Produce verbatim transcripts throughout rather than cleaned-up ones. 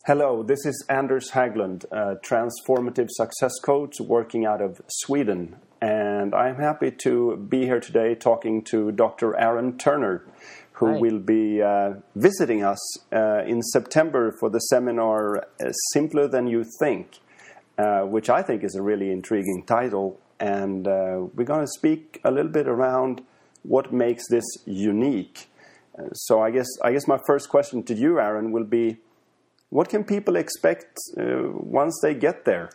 Hello, this is Anders Haglund, a transformative success coach working out of Sweden. And I'm happy to be here today talking to Doctor Aaron Turner, who Hi. will be uh, visiting us uh, in September for the seminar uh, Simpler Than You Think, uh, which I think is a really intriguing title. And uh, we're going to speak a little bit around what makes this unique. Uh, so I guess I guess my first question to you, Aaron, will be, what can people expect uh, once they get there?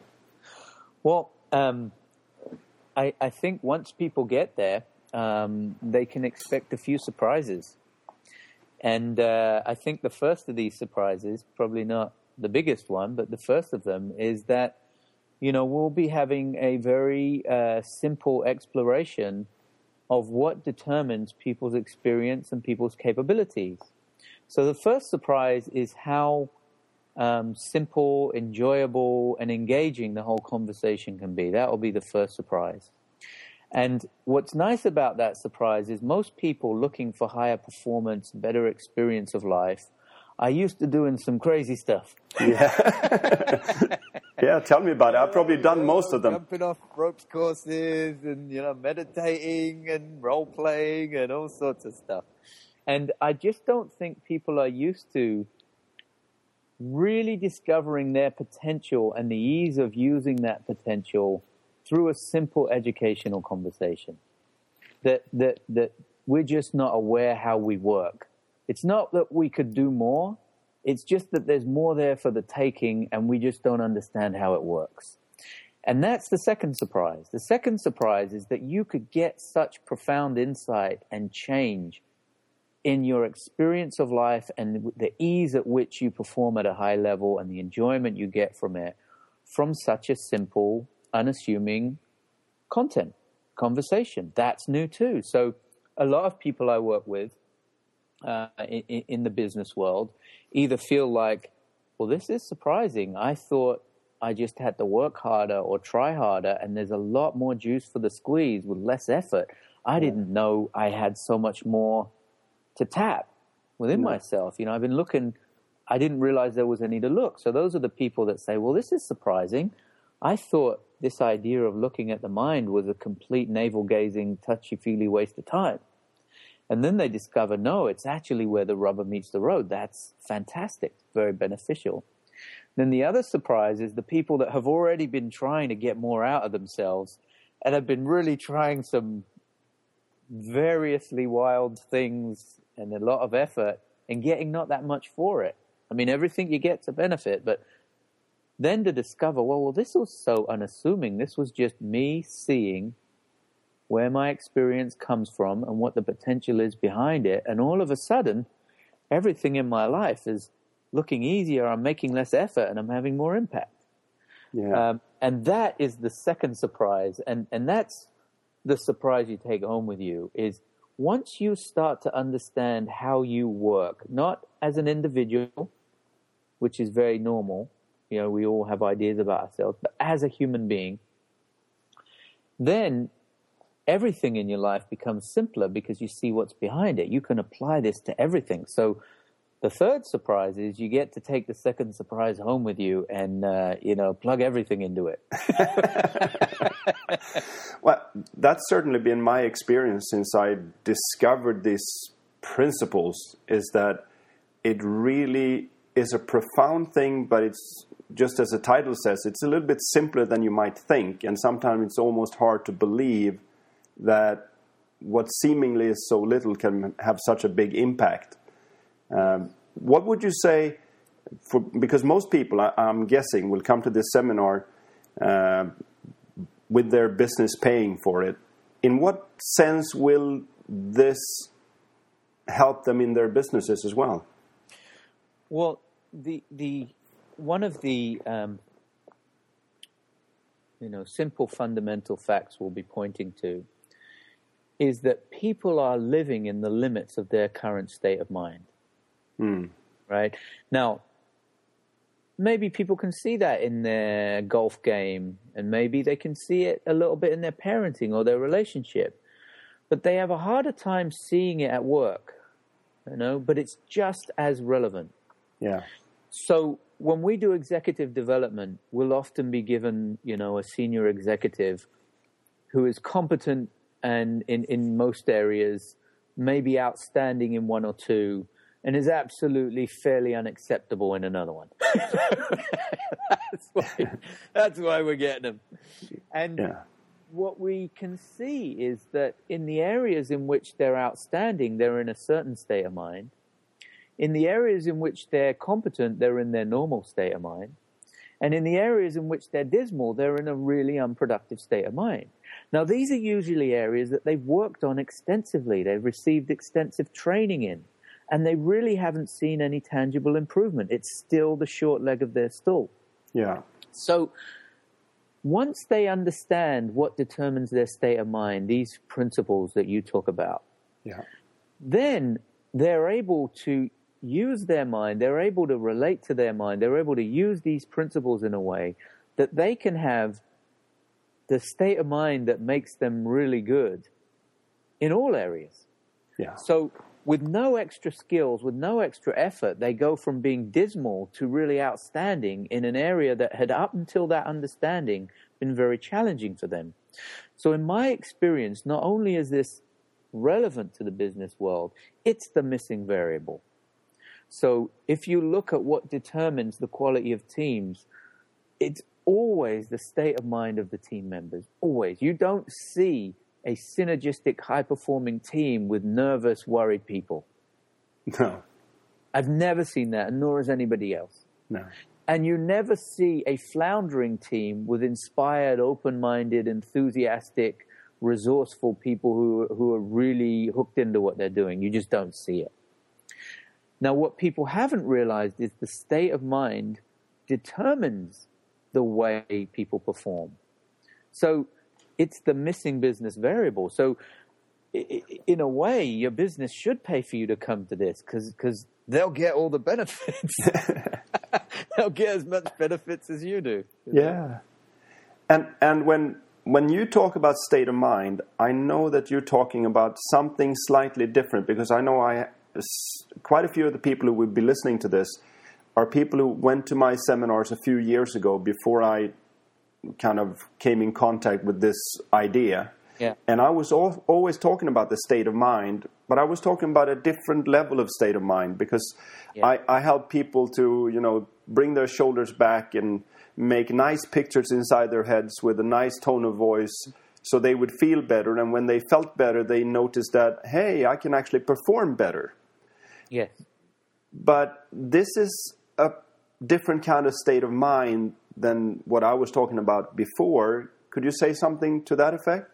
Well, um, I, I think once people get there, um, they can expect a few surprises. And uh, I think the first of these surprises, probably not the biggest one, but the first of them is that, you know, we'll be having a very uh, simple exploration of what determines people's experience and people's capabilities. So the first surprise is how um, simple, enjoyable, and engaging the whole conversation can be. That will be the first surprise. And what's nice about that surprise is most people looking for higher performance, better experience of life are used to doing some crazy stuff. Yeah, yeah. Tell me about it. I've probably done most of them. Jumping off ropes courses and, you know, meditating and role playing and all sorts of stuff. And I just don't think people are used to really discovering their potential and the ease of using that potential through a simple educational conversation. That that that we're just not aware how we work. It's not that we could do more. It's just that there's more there for the taking, and we just don't understand how it works. And that's the second surprise. The second surprise is that you could get such profound insight and change in your experience of life and the ease at which you perform at a high level and the enjoyment you get from it from such a simple, unassuming content, conversation. That's new too. So a lot of people I work with uh, in, in the business world either feel like, well, this is surprising. I thought I just had to work harder or try harder, and there's a lot more juice for the squeeze with less effort. I didn't know I had so much more to tap within no. myself. You know, I've been looking, I didn't realize there was any to look. So those are the people that say, well, this is surprising. I thought this idea of looking at the mind was a complete navel-gazing, touchy-feely waste of time. And then they discover, no, it's actually where the rubber meets the road. That's fantastic, very beneficial. Then the other surprise is the people that have already been trying to get more out of themselves and have been really trying some variously wild things and a lot of effort and getting not that much for it. I mean, everything you get's a benefit, but then to discover, well, well, this was so unassuming. This was just me seeing where my experience comes from and what the potential is behind it. And all of a sudden, everything in my life is looking easier. I'm making less effort and I'm having more impact. Yeah. Um, and that is the second surprise. And, and that's the surprise you take home with you is once you start to understand how you work, not as an individual, which is very normal, you know, we all have ideas about ourselves, but as a human being, then everything in your life becomes simpler because you see what's behind it. You can apply this to everything. So the third surprise is you get to take the second surprise home with you and, uh, you know, plug everything into it. Well, that's certainly been my experience since I discovered these principles, is that it really is a profound thing, but it's just as the title says, it's a little bit simpler than you might think. And sometimes it's almost hard to believe that what seemingly is so little can have such a big impact. Um, what would you say, for, because most people, I, I'm guessing, will come to this seminar uh, with their business paying for it. In what sense will this help them in their businesses as well? Well, the the one of the um, you know simple fundamental facts we'll be pointing to is that people are living in the limits of their current state of mind. Mm. Right? Now, maybe people can see that in their golf game, and maybe they can see it a little bit in their parenting or their relationship, but they have a harder time seeing it at work, you know, but it's just as relevant. Yeah. So when we do executive development, we'll often be given, you know, a senior executive who is competent and in, in most areas, maybe outstanding in one or two, and is absolutely fairly unacceptable in another one. that's, why, that's why we're getting them. And yeah. What we can see is that in the areas in which they're outstanding, they're in a certain state of mind. In the areas in which they're competent, they're in their normal state of mind. And in the areas in which they're dismal, they're in a really unproductive state of mind. Now, these are usually areas that they've worked on extensively. They've received extensive training in, and they really haven't seen any tangible improvement. It's still the short leg of their stool. Yeah. So once they understand what determines their state of mind, these principles that you talk about, yeah, then they're able to use their mind, they're able to relate to their mind, they're able to use these principles in a way that they can have the state of mind that makes them really good in all areas. Yeah. So with no extra skills, with no extra effort, they go from being dismal to really outstanding in an area that had up until that understanding been very challenging for them. So in my experience, not only is this relevant to the business world, it's the missing variable. So if you look at what determines the quality of teams, it's always the state of mind of the team members, always. You don't see a synergistic, high-performing team with nervous, worried people. No. I've never seen that, and nor has anybody else. No. And you never see a floundering team with inspired, open-minded, enthusiastic, resourceful people who, who are really hooked into what they're doing. You just don't see it. Now, what people haven't realized is the state of mind determines the way people perform. So it's the missing business variable. So in a way, your business should pay for you to come to this because because they'll get all the benefits. They'll get as much benefits as you do. Yeah. And and when when you talk about state of mind, I know that you're talking about something slightly different because I know I quite a few of the people who would be listening to this are people who went to my seminars a few years ago before I kind of came in contact with this idea. Yeah. And I was al- always talking about the state of mind, but I was talking about a different level of state of mind because yeah. I, I help people to, you know, bring their shoulders back and make nice pictures inside their heads with a nice tone of voice so they would feel better. And when they felt better, they noticed that, hey, I can actually perform better. Yes. But this is a different kind of state of mind than what I was talking about before. Could you say something to that effect?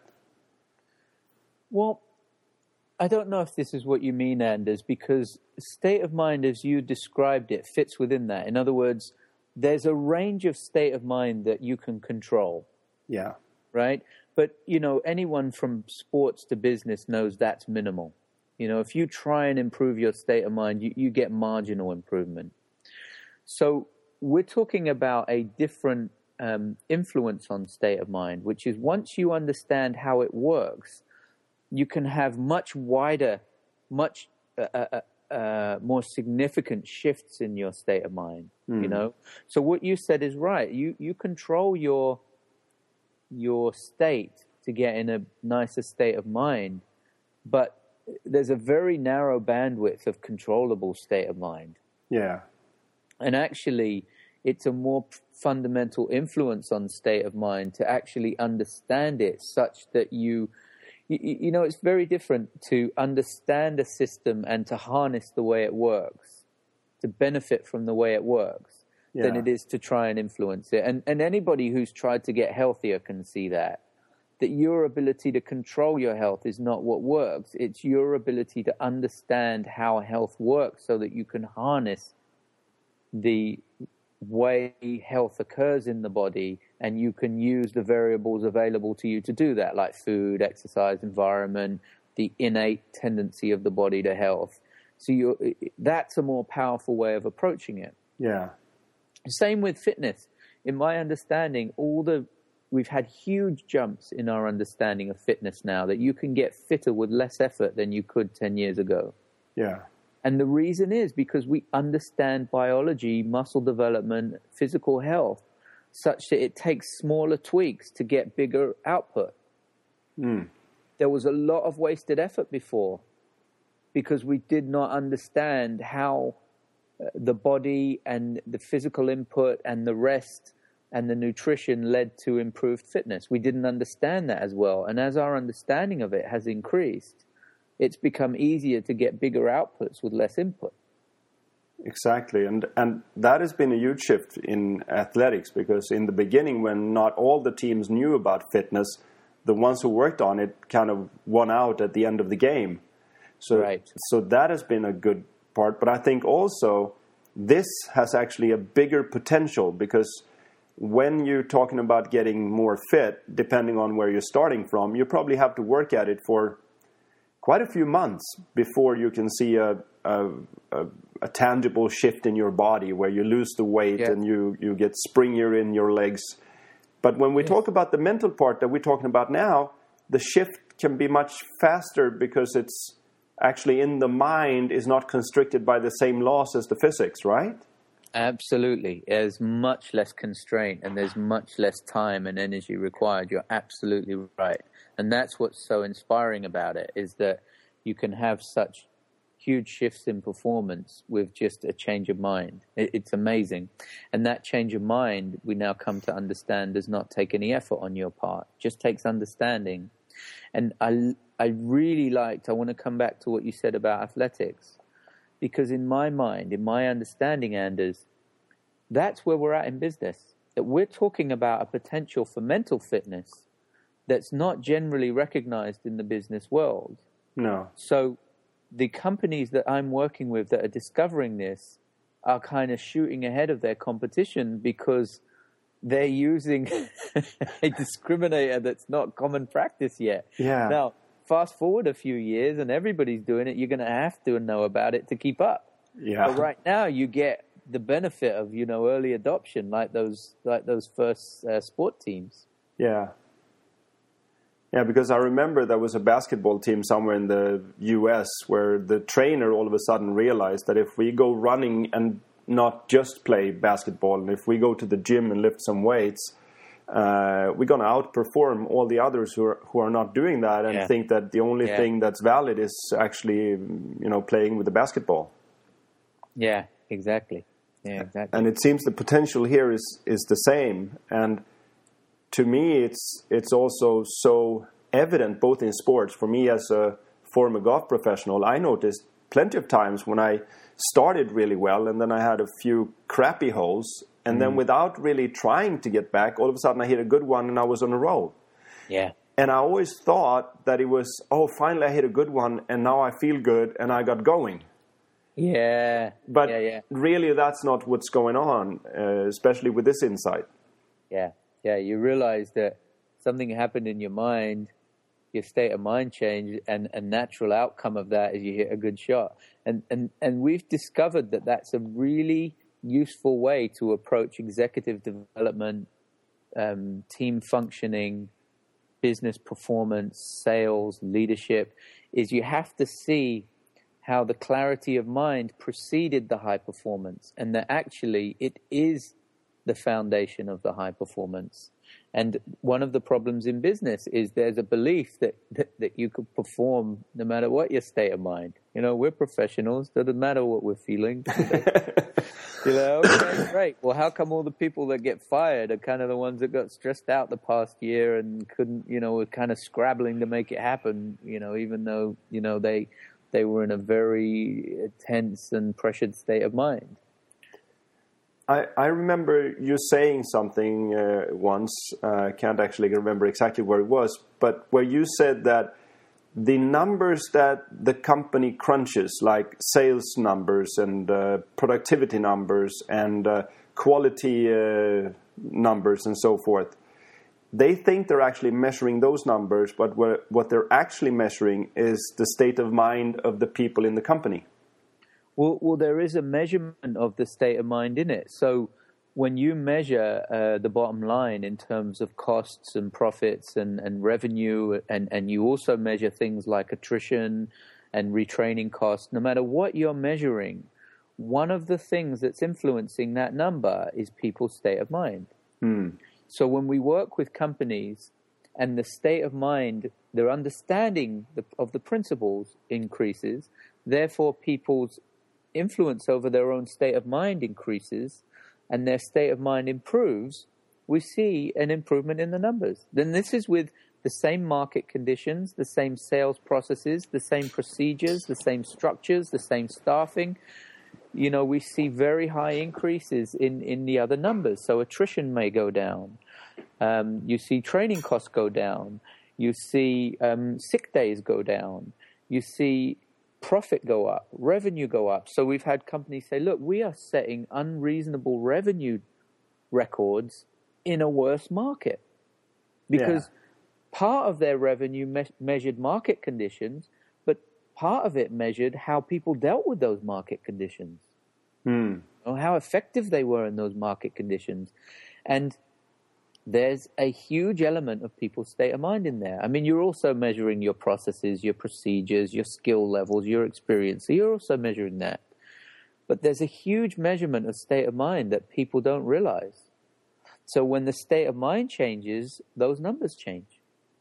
Well, I don't know if this is what you mean, Anders, because state of mind as you described it fits within that. In other words, there's a range of state of mind that you can control. Yeah. Right? But, you know, anyone from sports to business knows that's minimal. You know, if you try and improve your state of mind, you, you get marginal improvement. So we're talking about a different um, influence on state of mind, which is once you understand how it works, you can have much wider, much uh, uh, uh, more significant shifts in your state of mind, mm. you know? So what you said is right. You you control your your state to get in a nicer state of mind, but there's a very narrow bandwidth of controllable state of mind. Yeah. And actually, it's a more fundamental influence on state of mind to actually understand it such that you, you, you know, it's very different to understand a system and to harness the way it works, to benefit from the way it works, yeah. than it is to try and influence it. And, and anybody who's tried to get healthier can see that. That your ability to control your health is not what works. It's your ability to understand how health works so that you can harness the way health occurs in the body and you can use the variables available to you to do that, like food, exercise, environment, the innate tendency of the body to health. So you're, that's a more powerful way of approaching it. Yeah. Same with fitness. In my understanding, all the We've had huge jumps in our understanding of fitness now, that you can get fitter with less effort than you could ten years ago. Yeah. And the reason is because we understand biology, muscle development, physical health, such that it takes smaller tweaks to get bigger output. Mm. There was a lot of wasted effort before because we did not understand how the body and the physical input and the rest and the nutrition led to improved fitness. We didn't understand that as well. And as our understanding of it has increased, it's become easier to get bigger outputs with less input. Exactly. And and that has been a huge shift in athletics, because in the beginning, when not all the teams knew about fitness, the ones who worked on it kind of won out at the end of the game. So, right. so that has been a good part. But I think also this has actually a bigger potential, because when you're talking about getting more fit, depending on where you're starting from, you probably have to work at it for quite a few months before you can see a a, a, a tangible shift in your body, where you lose the weight yeah. and you, you get springier in your legs. But when we yes. talk about the mental part that we're talking about now, the shift can be much faster, because it's actually in the mind, is not constricted by the same laws as the physics, right? Absolutely. There's much less constraint and there's much less time and energy required. You're absolutely right. And that's what's so inspiring about it, is that you can have such huge shifts in performance with just a change of mind. It's amazing. And that change of mind, we now come to understand, does not take any effort on your part. It just takes understanding. And I, I really liked, I want to come back to what you said about athletics, because in my mind, in my understanding, Anders, that's where we're at in business. That we're talking about a potential for mental fitness that's not generally recognized in the business world. No. So the companies that I'm working with that are discovering this are kind of shooting ahead of their competition, because they're using a discriminator that's not common practice yet. Yeah. Now, fast forward a few years and everybody's doing it, you're going to have to know about it to keep up. Yeah. But right now you get the benefit of, you know, early adoption, like those like those first uh, sport teams. Yeah. Yeah, because I remember there was a basketball team somewhere in the U S where the trainer all of a sudden realized that if we go running and not just play basketball, and if we go to the gym and lift some weights, uh, we're going to outperform all the others who are, who are not doing that, and yeah. think that the only yeah. thing that's valid is actually, you know, playing with the basketball. Yeah, exactly. Yeah, exactly. And it seems the potential here is, is the same. And to me, it's it's also so evident, both in sports. For me, as a former golf professional, I noticed plenty of times when I started really well, and then I had a few crappy holes, and mm. then without really trying to get back, all of a sudden I hit a good one and I was on a roll. Yeah. And I always thought that it was, oh, finally I hit a good one, and now I feel good, and I got going. Yeah. But yeah, yeah. really, that's not what's going on, uh, especially with this insight. Yeah. Yeah, you realize that something happened in your mind, your state of mind changed, and a natural outcome of that is you hit a good shot. And and and we've discovered that that's a really useful way to approach executive development, um, team functioning, business performance, sales, leadership, is you have to see how the clarity of mind preceded the high performance, and that actually it is the foundation of the high performance. And one of the problems in business is there's a belief that, that, that you could perform no matter what your state of mind. You know, we're professionals. Doesn't matter what we're feeling. You know, okay, great. Well, how come all the people that get fired are kind of the ones that got stressed out the past year and couldn't, you know, were kind of scrabbling to make it happen, you know, even though, you know, they they were in a very tense and pressured state of mind. I, I remember you saying something uh, once, I uh, can't actually remember exactly where it was, but where you said that the numbers that the company crunches, like sales numbers and uh, productivity numbers and uh, quality uh, numbers and so forth, they think they're actually measuring those numbers, but what they're actually measuring is the state of mind of the people in the company. Well, well, there is a measurement of the state of mind in it. So when you measure uh, the bottom line in terms of costs and profits and, and revenue, and, and you also measure things like attrition and retraining costs, no matter what you're measuring, one of the things that's influencing that number is people's state of mind. Mm. So when we work with companies and the state of mind, their understanding of the principles increases, therefore people's influence over their own state of mind increases, and their state of mind improves, we see an improvement in the numbers. Then this is with the same market conditions, the same sales processes, the same procedures, the same structures, the same staffing. You know, we see very high increases in, in the other numbers. So attrition may go down. Um, you see training costs go down. You see um, sick days go down. You see profit go up, revenue go up. So we've had companies say, look, we are setting unreasonable revenue records in a worse market. Because yeah. part of their revenue me- measured market conditions, but part of it measured how people dealt with those market conditions, mm. or how effective they were in those market conditions. And there's a huge element of people's state of mind in there. I mean, you're also measuring your processes, your procedures, your skill levels, your experience. So you're also measuring that. But there's a huge measurement of state of mind that people don't realize. So when the state of mind changes, those numbers change.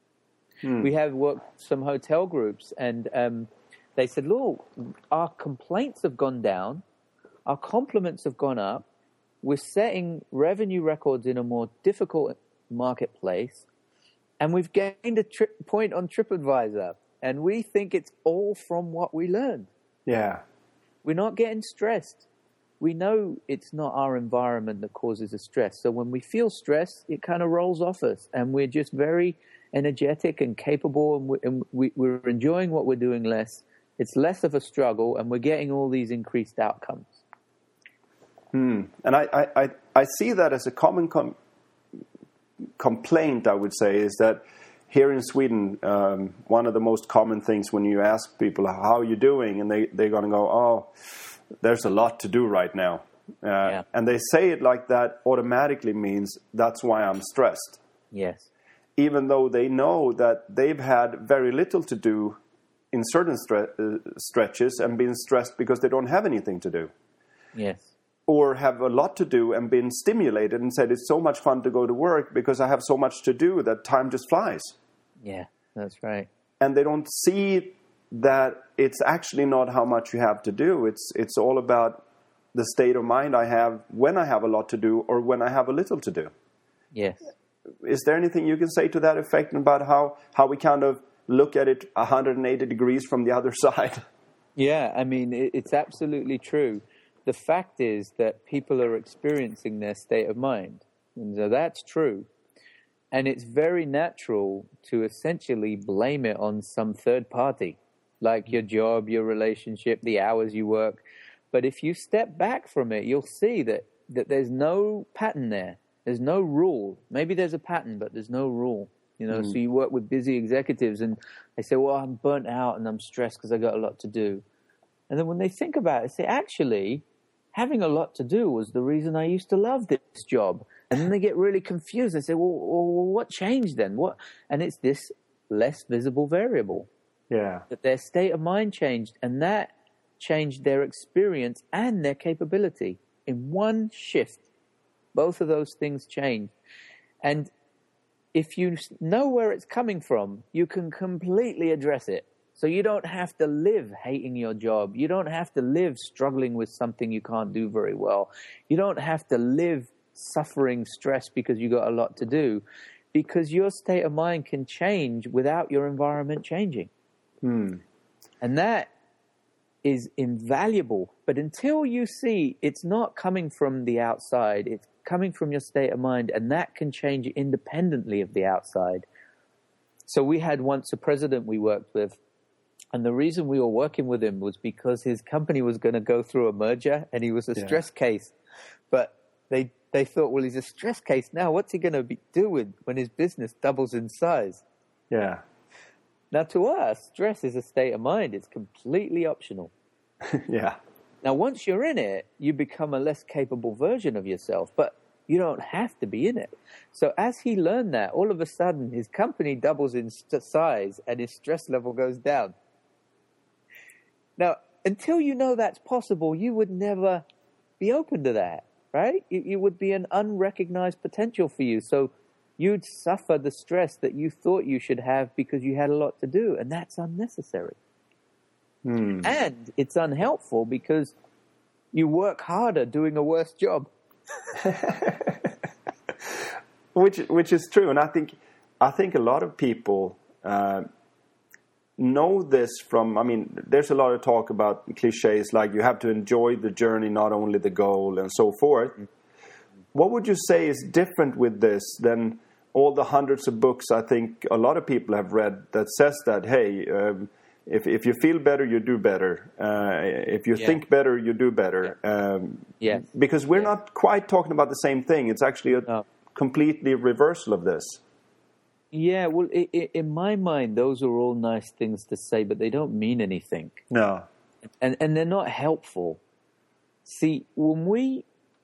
Hmm. We have worked some hotel groups, and um, they said, look, our complaints have gone down, our compliments have gone up, we're setting revenue records in a more difficult marketplace, and we've gained a tri- point on TripAdvisor, and we think it's all from what we learned. Yeah. We're not getting stressed. We know it's not our environment that causes the stress. So when we feel stress, it kind of rolls off us, and we're just very energetic and capable, and, we, and we, we're enjoying what we're doing less. It's less of a struggle, and we're getting all these increased outcomes. Hmm. And I, I, I, I see that as a common com- complaint, I would say, is that here in Sweden, um, one of the most common things when you ask people, how are you doing? And they, they're going to go, oh, there's a lot to do right now. Uh, yeah. And they say it like that automatically means that's why I'm stressed. Yes. Even though they know that they've had very little to do in certain stre- uh, stretches and been stressed because they don't have anything to do. Yes. Or have a lot to do and been stimulated and said, it's so much fun to go to work because I have so much to do that time just flies. Yeah, that's right. And they don't see that it's actually not how much you have to do. It's it's all about the state of mind I have when I have a lot to do or when I have a little to do. Yes. Is there anything you can say to that effect about how, how we kind of look at it one hundred eighty degrees from the other side? Yeah, I mean, it, it's absolutely true. The fact is that people are experiencing their state of mind. And so that's true. And it's very natural to essentially blame it on some third party, like your job, your relationship, the hours you work. But if you step back from it, you'll see that, that there's no pattern there. There's no rule. Maybe there's a pattern, but there's no rule. You know, mm. So you work with busy executives and they say, well, I'm burnt out and I'm stressed because I got a lot to do. And then when they think about it, they say, actually, having a lot to do was the reason I used to love this job. And then they get really confused. They say, well, well, what changed then? What? And it's this less visible variable. Yeah. That their state of mind changed, and that changed their experience and their capability. In one shift, both of those things changed. And if you know where it's coming from, you can completely address it. So you don't have to live hating your job. You don't have to live struggling with something you can't do very well. You don't have to live suffering stress because you got a lot to do, because your state of mind can change without your environment changing. Hmm. And that is invaluable. But until you see it's not coming from the outside, it's coming from your state of mind, and that can change independently of the outside. So we had once a president we worked with, and the reason we were working with him was because his company was going to go through a merger, and he was a yeah. stress case. But they they thought, well, he's a stress case now. What's he going to be, do with when his business doubles in size? Yeah. Now, to us, stress is a state of mind. It's completely optional. Yeah. Now, once you're in it, you become a less capable version of yourself, but you don't have to be in it. So as he learned that, all of a sudden, his company doubles in st- size and his stress level goes down. Now, until you know that's possible, you would never be open to that, right? It, it would be an unrecognized potential for you. So you'd suffer the stress that you thought you should have because you had a lot to do, and that's unnecessary. Hmm. And it's unhelpful because you work harder doing a worse job. which which is true, and I think I think a lot of people uh, know this from. I mean, there's a lot of talk about cliches like you have to enjoy the journey, not only the goal, and so forth. What would you say is different with this than all the hundreds of books I think a lot of people have read that says that, hey, um, if if you feel better, you do better. Uh, if you yeah. think better, you do better. Um, yes. Because we're yes. not quite talking about the same thing. It's actually a no. completely reversal of this. Yeah, well, it, it, in my mind, those are all nice things to say, but they don't mean anything. No. And, and they're not helpful. See, when we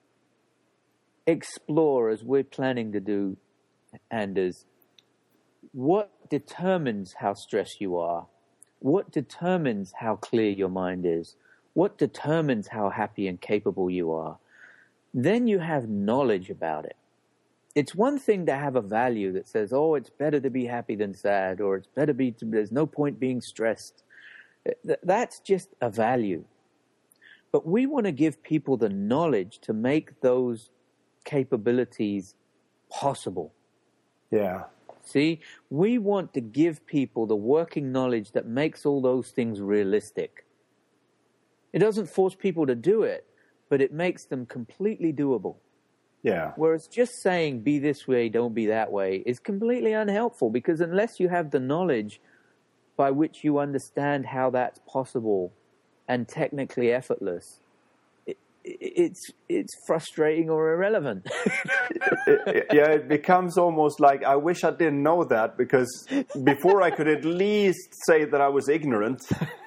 explore, as we're planning to do, Anders, what determines how stressed you are? What determines how clear your mind is? What determines how happy and capable you are? Then you have knowledge about it. It's one thing to have a value that says, oh, it's better to be happy than sad, or it's better be, to, there's no point being stressed. That's just a value. But we want to give people the knowledge to make those capabilities possible. Yeah. See, we want to give people the working knowledge that makes all those things realistic. It doesn't force people to do it, but it makes them completely doable. Yeah. Whereas just saying, be this way, don't be that way, is completely unhelpful, because unless you have the knowledge by which you understand how that's possible and technically effortless, it, it's it's frustrating or irrelevant. it, it, yeah, it becomes almost like, I wish I didn't know that, because before I could at least say that I was ignorant.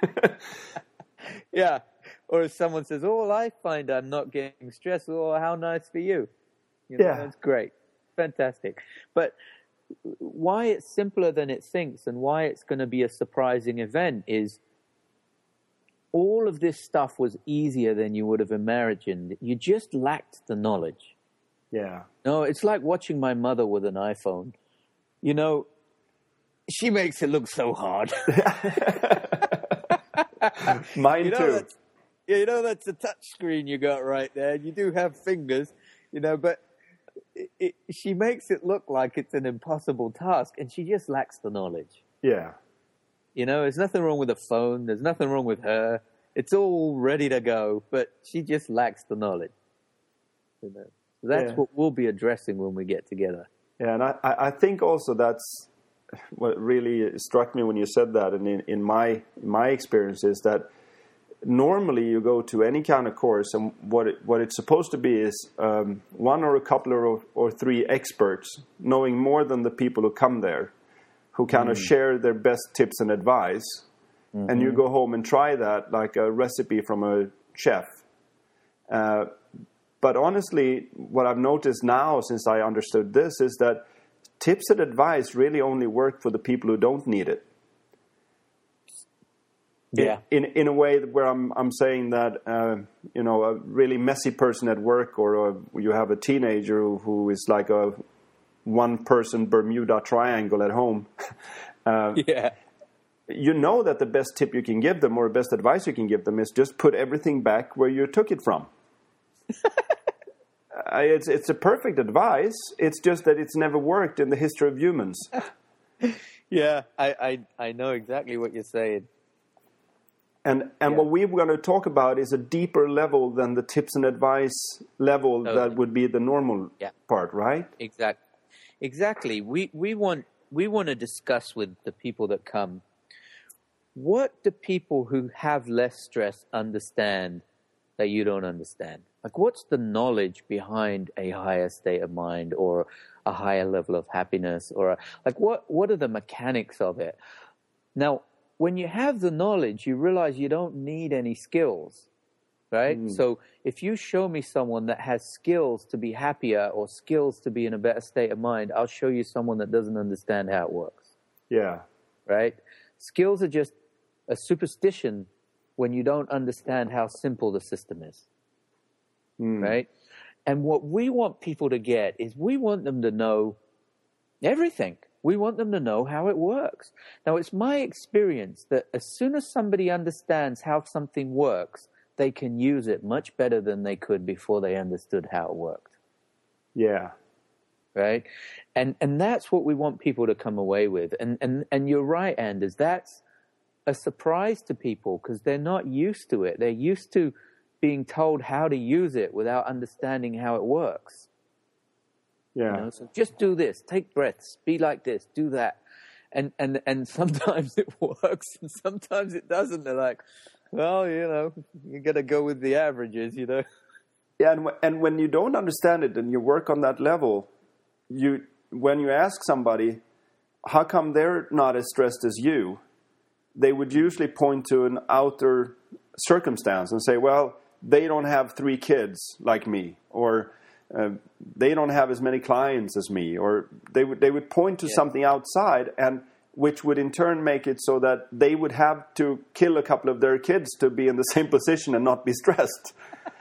Yeah. Or if someone says, oh, I find I'm not getting stressed, oh, how nice for you. You know, yeah. That's great. Fantastic. But why it's simpler than it thinks and why it's going to be a surprising event is all of this stuff was easier than you would have imagined. You just lacked the knowledge. Yeah. No, it's like watching my mother with an iPhone. You know, she makes it look so hard. Mine you know, too. That's, yeah, you know, that's a touch screen you got right there. You do have fingers, you know, but it, it, she makes it look like it's an impossible task, and she just lacks the knowledge. Yeah. You know, there's nothing wrong with the phone. There's nothing wrong with her. It's all ready to go, but she just lacks the knowledge. You know, so that's yeah. what we'll be addressing when we get together. Yeah, and I, I think also that's what really struck me when you said that, and in, in my my experience is that normally you go to any kind of course, and what it, what it's supposed to be is um, one or a couple or, or three experts knowing more than the people who come there, who kind mm. of share their best tips and advice, mm-hmm. and you go home and try that like a recipe from a chef. Uh, but honestly, what I've noticed now since I understood this is that tips and advice really only work for the people who don't need it. Yeah. In, in in a way where I'm I'm saying that uh, you know, a really messy person at work, or a, you have a teenager who, who is like a one person Bermuda Triangle at home. uh, yeah. You know that the best tip you can give them, or best advice you can give them, is just put everything back where you took it from. uh, it's it's a perfect advice. It's just that it's never worked in the history of humans. Yeah, I, I I know exactly what you're saying. And and yeah. what we're going to talk about is a deeper level than the tips and advice level totally. that would be the normal yeah. part, right? Exactly. Exactly. We we want we want to discuss with the people that come, what do people who have less stress understand that you don't understand? Like, what's the knowledge behind a higher state of mind or a higher level of happiness, or a, like what what are the mechanics of it? Now, when you have the knowledge, you realize you don't need any skills, right? Mm. So if you show me someone that has skills to be happier or skills to be in a better state of mind, I'll show you someone that doesn't understand how it works. Yeah. Right? Skills are just a superstition when you don't understand how simple the system is, Mm. right? And what we want people to get is we want them to know everything. We want them to know how it works. Now, it's my experience that as soon as somebody understands how something works, they can use it much better than they could before they understood how it worked. Yeah. Right? And and that's what we want people to come away with. And and, and you're right, Anders, that's a surprise to people because they're not used to it. They're used to being told how to use it without understanding how it works. Yeah. You know? So just do this, take breaths, be like this, do that. And and and sometimes it works and sometimes it doesn't. They're like, well, you know, you got to go with the averages, you know. Yeah, and, w- and when you don't understand it and you work on that level, you when you ask somebody, how come they're not as stressed as you, they would usually point to an outer circumstance and say, well, they don't have three kids like me, or uh, they don't have as many clients as me, or they would they would point to Yeah. something outside, and which would in turn make it so that they would have to kill a couple of their kids to be in the same position and not be stressed.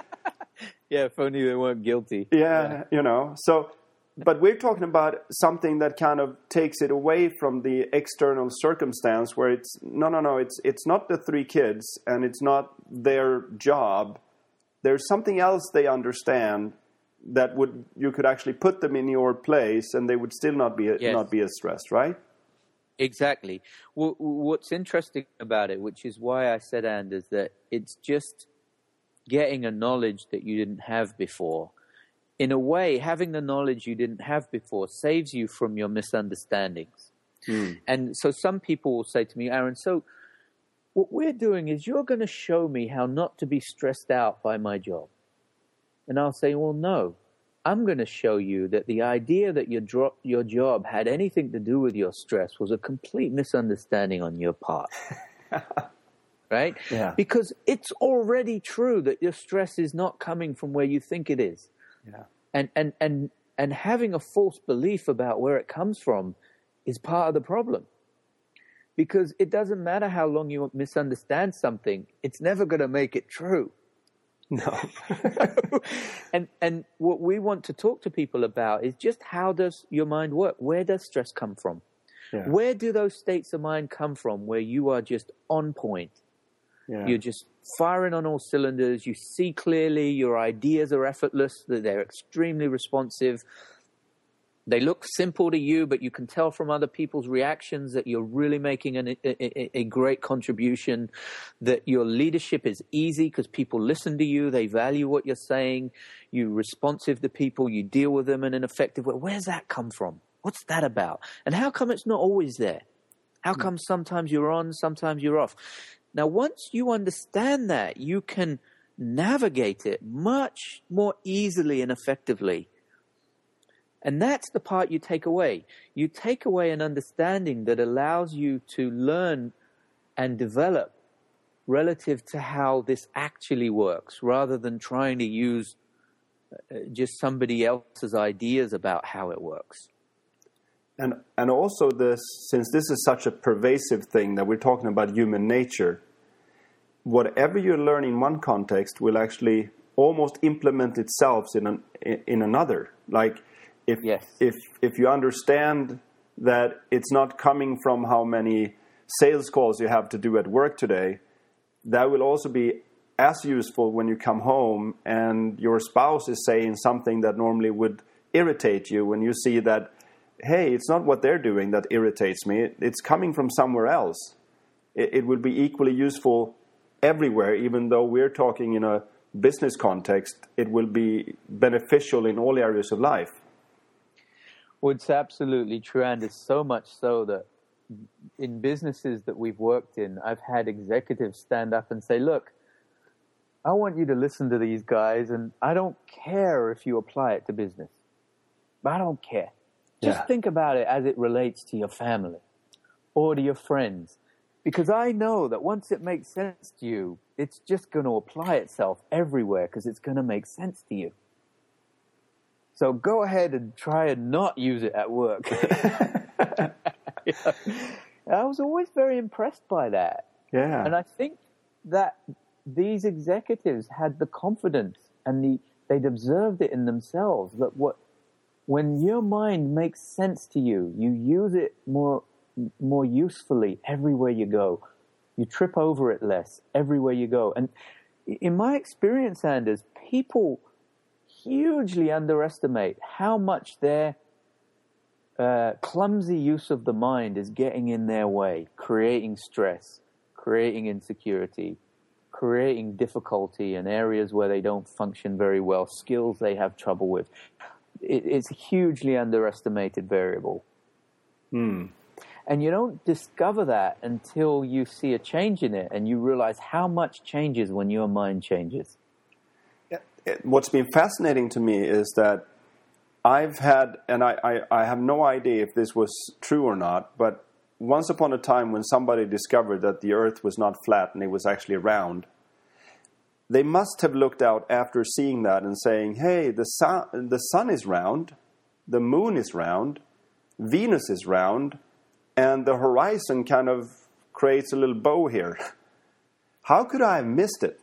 Yeah, if only they weren't guilty. Yeah, Yeah. you know. So, but we're talking about something that kind of takes it away from the external circumstance, where it's no, no, no. It's it's not the three kids, and it's not their job. There's something else they understand that would you could actually put them in your place, and they would still not be Yes. not be as stressed, right? Exactly. Well, what's interesting about it, which is why I said, Anders, that it's just getting a knowledge that you didn't have before. In a way, having the knowledge you didn't have before saves you from your misunderstandings. Mm. And so some people will say to me, Aaron, so what we're doing is you're going to show me how not to be stressed out by my job. And I'll say, well, no. I'm going to show you that the idea that your, dro- your job had anything to do with your stress was a complete misunderstanding on your part. Right? Yeah. Because it's already true that your stress is not coming from where you think it is. Yeah. And, and, and, and having a false belief about where it comes from is part of the problem. Because it doesn't matter how long you misunderstand something, it's never going to make it true. No. and and what we want to talk to people about is just how does your mind work? Where does stress come from? Yeah. Where do those states of mind come from where you are just on point? Yeah. You're just firing on all cylinders. You see clearly. Your ideas are effortless. They're extremely responsive. They look simple to you, but you can tell from other people's reactions that you're really making an, a, a great contribution, that your leadership is easy because people listen to you. They value what you're saying. You're responsive to people. You deal with them in an effective way. Where's that come from? What's that about? And how come it's not always there? How come sometimes you're on, sometimes you're off? Now, once you understand that, you can navigate it much more easily and effectively. And that's the part you take away. You take away an understanding that allows you to learn and develop relative to how this actually works, rather than trying to use just somebody else's ideas about how it works. And and also this, since this is such a pervasive thing that we're talking about human nature, whatever you learn in one context will actually almost implement itself in an, in another. Like if Yes. if if you understand that it's not coming from how many sales calls you have to do at work today, that will also be as useful when you come home and your spouse is saying something that normally would irritate you, when you see that, hey, it's not what they're doing that irritates me, it's coming from somewhere else. It, it will be equally useful everywhere, even though we're talking in a business context, it will be beneficial in all areas of life. Well, it's absolutely true, and it's so much so that in businesses that we've worked in, I've had executives stand up and say, look, I want you to listen to these guys, and I don't care if you apply it to business. I don't care. Just Yeah. think about it as it relates to your family or to your friends. Because I know that once it makes sense to you, it's just going to apply itself everywhere because it's going to make sense to you. So go ahead and try and not use it at work. Yeah. I was always very impressed by that. Yeah. And I think that these executives had the confidence and the they'd observed it in themselves that what when your mind makes sense to you, you use it more more usefully everywhere you go. You trip over it less everywhere you go. And in my experience, Anders, people hugely underestimate how much their uh, clumsy use of the mind is getting in their way, creating stress, creating insecurity, creating difficulty in areas where they don't function very well, skills they have trouble with. It, it's a hugely underestimated variable. Hmm. And you don't discover that until you see a change in it and you realize how much changes when your mind changes. Yeah. What's been fascinating to me is that I've had, and I, I, I have no idea if this was true or not, but once upon a time when somebody discovered that the earth was not flat and it was actually round, they must have looked out after seeing that and saying, hey, the sun, the sun is round, the moon is round, Venus is round, and the horizon kind of creates a little bow here. How could I have missed it?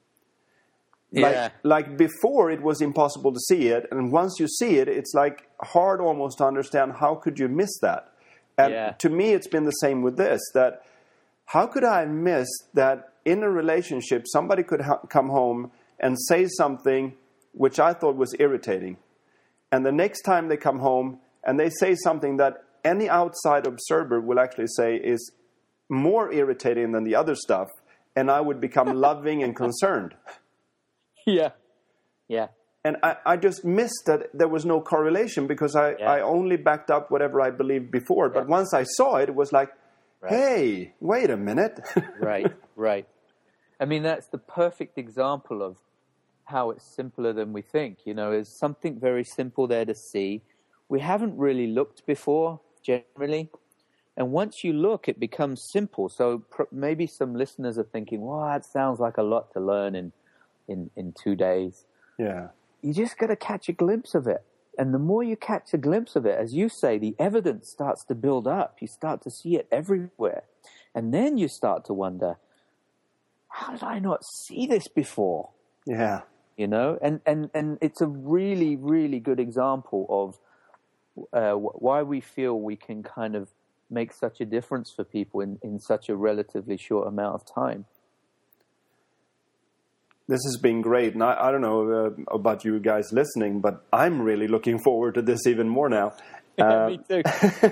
Yeah. Like, like before, it was impossible to see it, and once you see it, it's like hard almost to understand how could you miss that. And Yeah. to me, it's been the same with this, that how could I have missed that in a relationship, somebody could ha- come home and say something which I thought was irritating. And the next time they come home and they say something that any outside observer will actually say is more irritating than the other stuff, and I would become loving and concerned. Yeah. Yeah. And I, I just missed that there was no correlation because I, Yeah. I only backed up whatever I believed before. But Yeah. once I saw it, it was like, Right. hey, wait a minute. Right, right. I mean, that's the perfect example of how it's simpler than we think. You know, there's something very simple there to see. We haven't really looked before, generally. And once you look, it becomes simple. So pr- maybe some listeners are thinking, well, that sounds like a lot to learn in, in, in two days. Yeah. You just got to catch a glimpse of it. And the more you catch a glimpse of it, as you say, the evidence starts to build up. You start to see it everywhere. And then you start to wonder, how did I not see this before? Yeah. You know, and, and, and it's a really, really good example of uh, why we feel we can kind of make such a difference for people in, in such a relatively short amount of time. This has been great. And I, I don't know uh, about you guys listening, but I'm really looking forward to this even more now. Yeah, Uh, me too.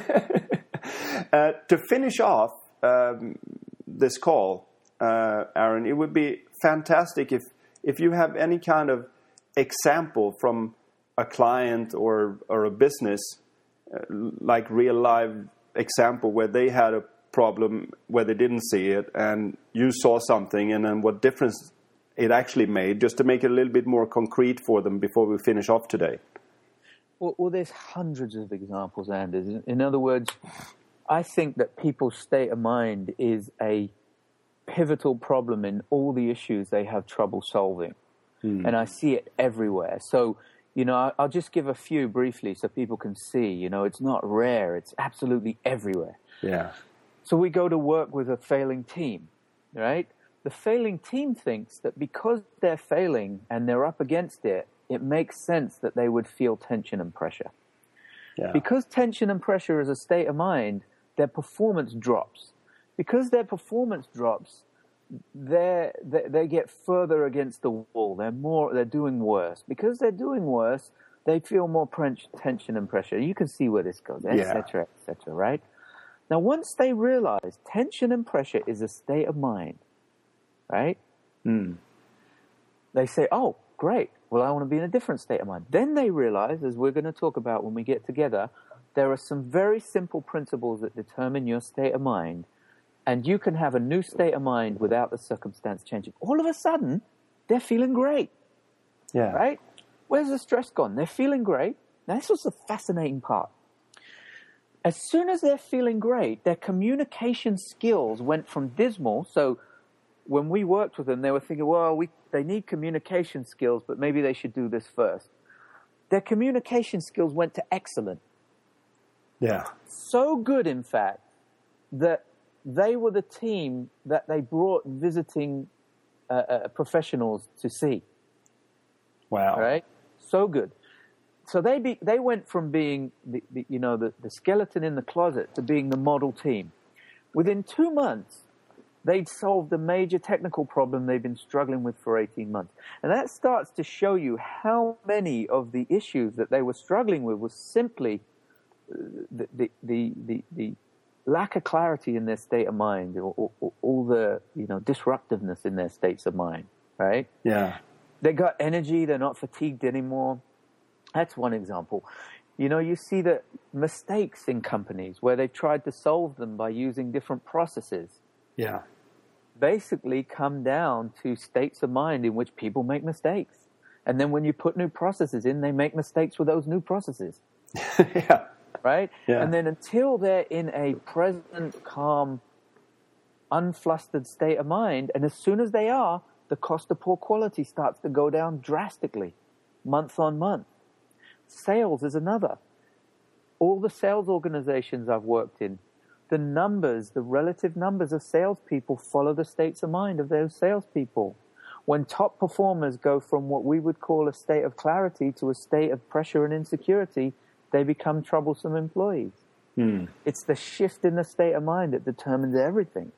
uh, to finish off um, this call, uh, Aaron, it would be fantastic if, if you have any kind of example from a client or, or a business, uh, like real live example where they had a problem where they didn't see it and you saw something and then what difference it actually made, just to make it a little bit more concrete for them before we finish off today. Well, well, there's hundreds of examples, Anders. In, in other words, I think that people's state of mind is a pivotal problem in all the issues they have trouble solving. Hmm. And I see it everywhere. So, you know, I, I'll just give a few briefly so people can see, you know, it's not rare. It's absolutely everywhere. Yeah. So we go to work with a failing team, right? The failing team thinks that because they're failing and they're up against it, it makes sense that they would feel tension and pressure. Yeah. Because tension and pressure is a state of mind, their performance drops. Because their performance drops, they they get further against the wall. They're more they're doing worse. Because they're doing worse, they feel more tension and pressure. You can see where this goes, et cetera, et cetera, right? Now, once they realize tension and pressure is a state of mind, right? Mm. They say, oh, great. Well, I want to be in a different state of mind. Then they realize, as we're going to talk about when we get together, there are some very simple principles that determine your state of mind. And you can have a new state of mind without the circumstance changing. All of a sudden, they're feeling great. Yeah. Right? Where's the stress gone? They're feeling great. Now, this was the fascinating part. As soon as they're feeling great, their communication skills went from dismal. So when we worked with them, they were thinking, well, we, they need communication skills, but maybe they should do this first. Their communication skills went to excellent. Yeah. So good, in fact, that they were the team that they brought visiting uh, uh, professionals to see. Wow. Right? So good. So they be, they went from being the, the you know the, the skeleton in the closet to being the model team. Within two months, they'd solved a major technical problem they've been struggling with for eighteen months. And that starts to show you how many of the issues that they were struggling with was simply the the the, the, the lack of clarity in their state of mind, or, or, or all the you know disruptiveness in their states of mind. Right? Yeah. They got energy. They're not fatigued anymore. That's one example. You know, you see the mistakes in companies where they've tried to solve them by using different processes. Yeah. Basically come down to states of mind in which people make mistakes. And then when you put new processes in, they make mistakes with those new processes. Yeah. Right? Yeah. And then until they're in a present, calm, unflustered state of mind, and as soon as they are, the cost of poor quality starts to go down drastically, month on month. Sales is another. All the sales organizations I've worked in, the numbers, the relative numbers of salespeople follow the states of mind of those salespeople. When top performers go from what we would call a state of clarity to a state of pressure and insecurity, they become troublesome employees. Hmm. It's the shift in the state of mind that determines everything.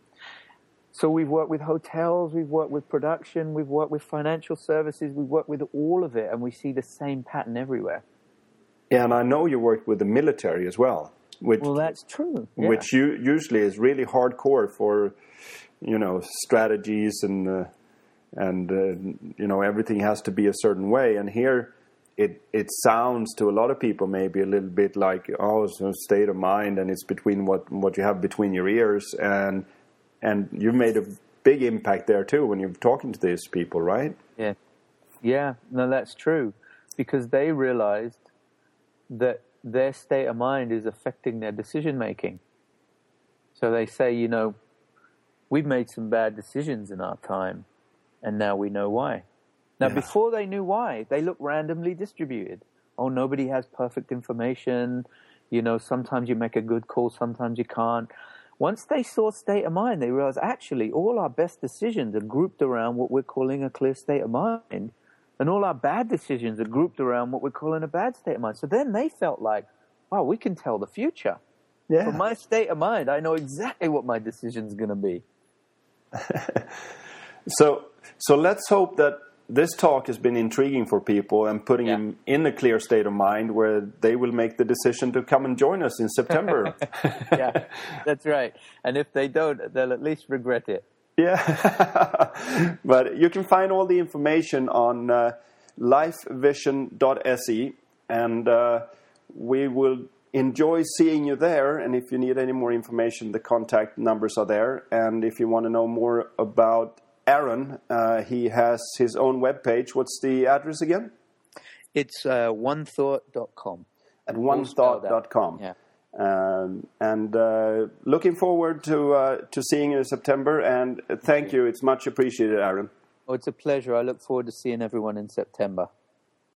So we've worked with hotels, we've worked with production, we've worked with financial services, we've worked with all of it, and we see the same pattern everywhere. Yeah, and I know you worked with the military as well. Which, well, that's true. Yeah. Which you, usually is really hardcore for, you know, strategies and uh, and uh, you know everything has to be a certain way. And here, it it sounds to a lot of people maybe a little bit like oh, it's a state of mind, and it's between what what you have between your ears, and and you've made a big impact there too when you're talking to these people, right? Yeah, yeah. No, that's true, because they realized that their state of mind is affecting their decision making. So they say, you know, we've made some bad decisions in our time, and now we know why. Now, yeah. Before they knew why, they looked randomly distributed. Oh, nobody has perfect information. You know, sometimes you make a good call, sometimes you can't. Once they saw state of mind, they realized actually all our best decisions are grouped around what we're calling a clear state of mind. And all our bad decisions are grouped around what we're calling a bad state of mind. So then they felt like, wow, we can tell the future. Yeah. From my state of mind, I know exactly what my decision's going to be. so so let's hope that this talk has been intriguing for people and putting yeah. them in a clear state of mind where they will make the decision to come and join us in September. Yeah, that's right. And if they don't, they'll at least regret it. Yeah, but you can find all the information on uh, lifevision dot s e, and uh, we will enjoy seeing you there. And if you need any more information, the contact numbers are there. And if you want to know more about Aaron, uh, he has his own webpage. What's the address again? It's uh, one thought dot com. At one thought dot com. Yeah. Um, and uh, looking forward to uh, to seeing you in September. And thank you. It's much appreciated, Aaron. Oh, it's a pleasure. I look forward to seeing everyone in September.